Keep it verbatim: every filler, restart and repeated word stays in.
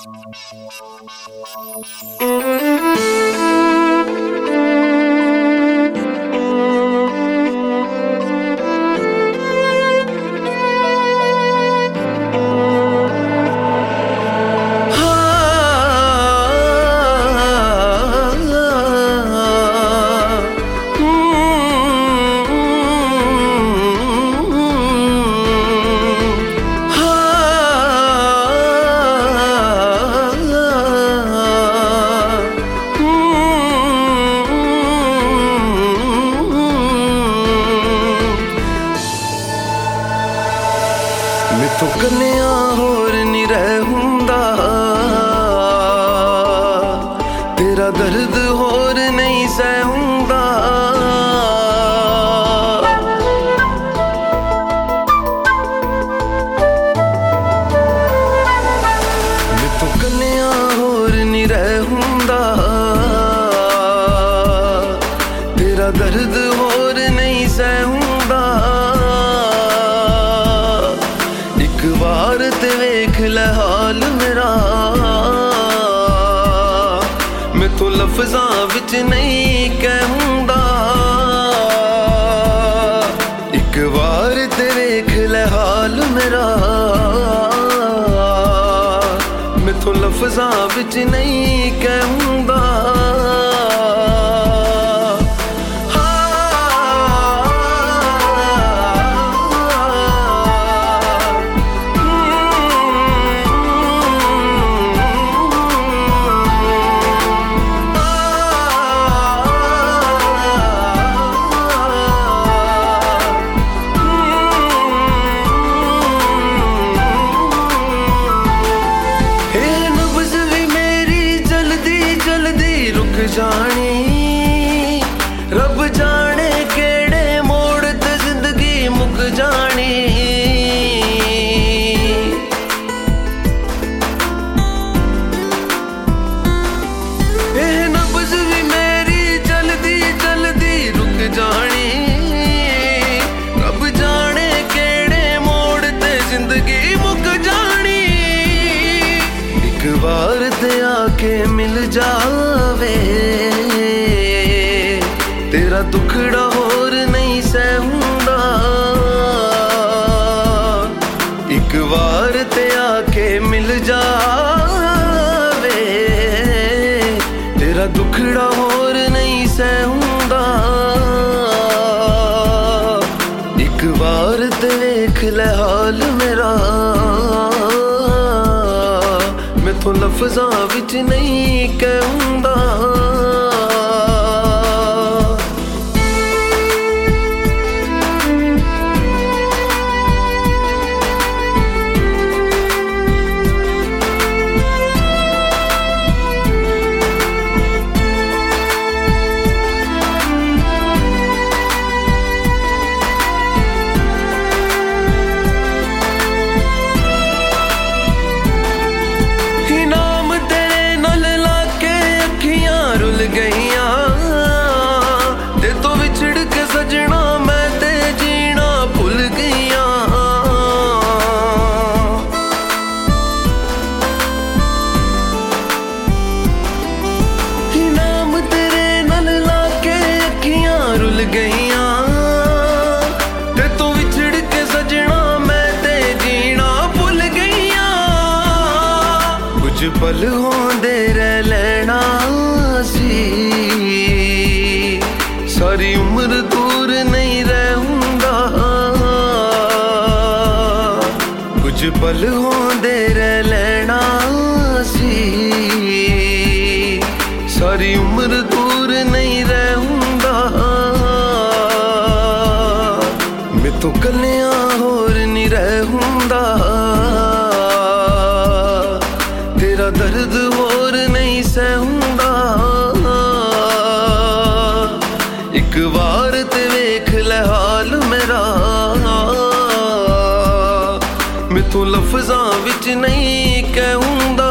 ਮੈਥੋਂ ਕੰਨਿਆ ਹੋਰ ਨੀ ਰਹਿ ਹੁੰਦਾ, ਤੇਰਾ ਦਰਦ ਹੋਰ ਨਹੀਂ ਸਹਿ ਹੁੰਦਾ। ਮੈਥੋਂ ਕੰਨਿਆ ਹੋਰ ਨੀ ਰਹਿ ਹੁੰਦਾ, ਤੇਰਾ ਦਰਦ ਹੋਰ ਨਹੀਂ ਸਹਿ ਹੁੰਦਾ। ਇੱਕ ਵਾਰ ਤੇ ਵੇਖ ਲੈ ਹਾਲ ਮੇਰਾ, ਮੈਥੋਂ ਲਫ਼ਜ਼ਾਂ ਵਿੱਚ ਨਹੀਂ ਕਹਿ ਹੁੰਦਾ। ਇੱਕ ਵਾਰ ਤੇ ਵੇਖ ਲੈ ਹਾਲ ਮੇਰਾ, ਮੈਥੋਂ ਲਫ਼ਜ਼ਾਂ ਵਿੱਚ ਨਹੀਂ ਕਹਿ ਹੁੰਦਾ। ਜਾਣੀ ਰੱਬ ਜਾਣੇ ਕਿਹੜੇ ਮੋੜ ਤੇ ਜ਼ਿੰਦਗੀ ਮੁੱਕ ਜਾਣੀ। ਇਹ ਨਬਜ਼ ਵੀ ਮੇਰੀ ਜਲਦੀ ਜਲਦੀ ਰੁਕ ਜਾਣੀ। ਰੱਬ ਜਾਣੇ ਕਿਹੜੇ ਮੋੜ ਤੇ ਜ਼ਿੰਦਗੀ ਮੁੱਕ ਜਾਣੀ। ਇੱਕ ਵਾਰ ਤੇ ਆ ਕੇ ਮਿਲ ਜਾਵੇ, ਤੇਰਾ ਦੁਖੜਾ ਹੋਰ ਨਹੀਂ ਸਹਿ ਹੁੰਦਾ। ਇੱਕ ਵਾਰ ਤੇ ਆ ਕੇ ਮਿਲ ਜਾਵੇ, ਤੇਰਾ ਦੁਖੜਾ ਹੋਰ ਨਹੀਂ ਸਹਿ ਹੁੰਦਾ। ਇੱਕ ਵਾਰ ਤੇ ਵੇਖ ਲੈ ਹਾਲ ਮੇਰਾ, ਮੈਥੋਂ ਲਫ਼ਜ਼ਾਂ ਵਿੱਚ ਨਹੀਂ ਕਹਿ ਹੁੰਦਾ। ਪਲ ਹੋਂਦੇ ਰਹਿ ਲੈਣਾ ਸੀ, ਸਾਰੀ ਉਮਰ ਦੂਰ ਨਹੀਂ ਰਹਿ ਹੁੰਦਾ। ਕੁਝ ਪਲ ਹੋਂਦੇ ਰਹਿ ਲੈਣਾ ਸੀ, ਸਾਰੀ ਉਮਰ ਦੂਰ ਨਹੀਂ ਰਹਿ ਹੁੰਦਾ। ਮੈਥੋਂ ਕੰਨਿਆ ਹੋਰ ਨੀ ਰਹਿ ਹੁੰਦਾ, ਤੇਰਾ ਦਰਦ ਹੋਰ ਨਹੀਂ ਸਹਿ ਹੁੰਦਾ। ਇੱਕ ਵਾਰ ਤੇ ਵੇਖ ਲੈ ਹਾਲ ਮੇਰਾ, ਮੈਥੋਂ ਲਫ਼ਜ਼ਾਂ ਵਿੱਚ ਨਹੀਂ ਕਹਿ ਹੁੰਦਾ।